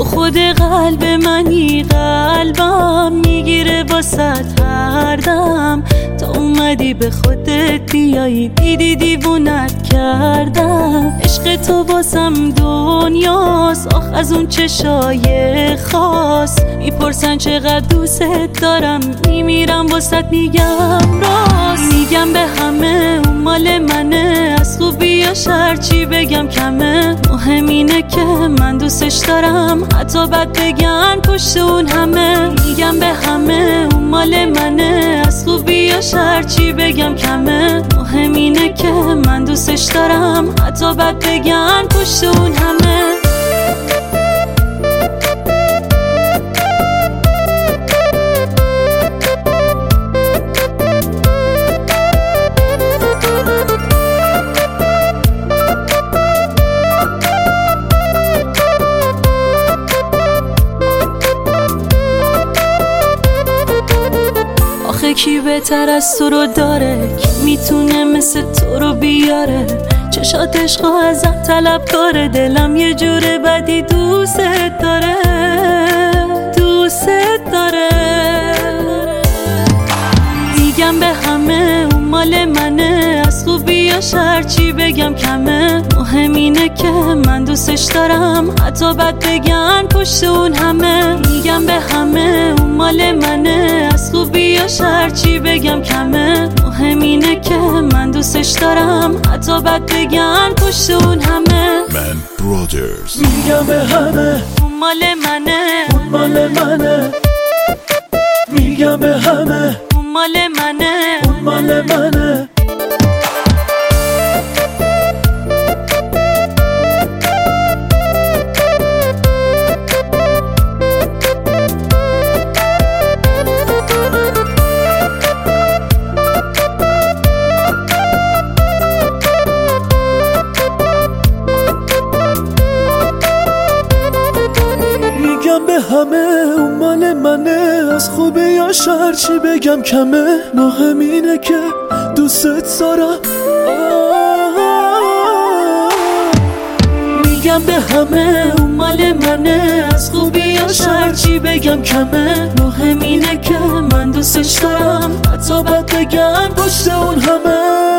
تو خود قلب منی، قلبم میگیره واسط هر دم. تا اومدی به خودت بیایی، دیدی دیوونت کردم. عشق تو واسم دنیاست، آخ از اون چشای خاص. میپرسن چقدر دوست دارم، میمیرم واسط میگم راست. میگم به همه اون مال منه، از خوبی یا شر چی بگم کمه. مهم اینه که من دوستش دارم، حتی بد بگن پشت اون همه. میگم به همه اون مال منه، از خوبی یا شر چی بگم کمه. مهم اینه که من دوستش دارم، حتی بد بگن پشت اون همه. آخه کی بهتر از تو رو داره، کی میتونه مثل تو رو بیاره. چشات عشق ازم طلب کاره، دلم یه جور بدی دوست داره، دوست داره. میگم به همه اون مال منه، از خوبی یا شر چی بگم کمه. مهم اینه که من دوستش دارم، حتی بد بگن پشت اون همه. میگم به همه اون مال منه، از خوبی یا شر چی بگم کمه. مهم اینه که من دوستش دارم، حتی بد بگن پشت اون همه. من برادرز. میگم به همه اون مال منه، اون مال منه. میگم به همه اون مال منه، اون مال منه. میگم به همه اون مال منه، از خوبی یا شر چی بگم کمه. مهم اینه که دوستت دارم. میگم به همه اون مال منه، از خوبی یا شر چی بگم کمه. مهم اینه که من دوستش دارم، حتی بد بگن پشت اون همه.